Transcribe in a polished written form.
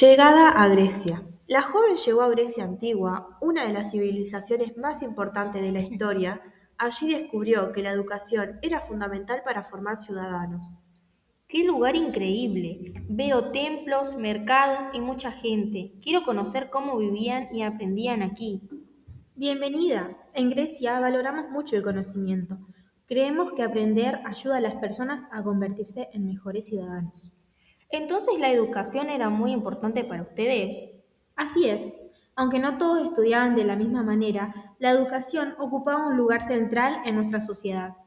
Llegada a Grecia. La joven llegó a Grecia antigua, una de las civilizaciones más importantes de la historia. Allí descubrió que la educación era fundamental para formar ciudadanos. ¡Qué lugar increíble! Veo templos, mercados y mucha gente. Quiero conocer cómo vivían y aprendían aquí. Bienvenida. En Grecia valoramos mucho el conocimiento. Creemos que aprender ayuda a las personas a convertirse en mejores ciudadanos. Entonces la educación era muy importante para ustedes. Así es, aunque no todos estudiaban de la misma manera, la educación ocupaba un lugar central en nuestra sociedad.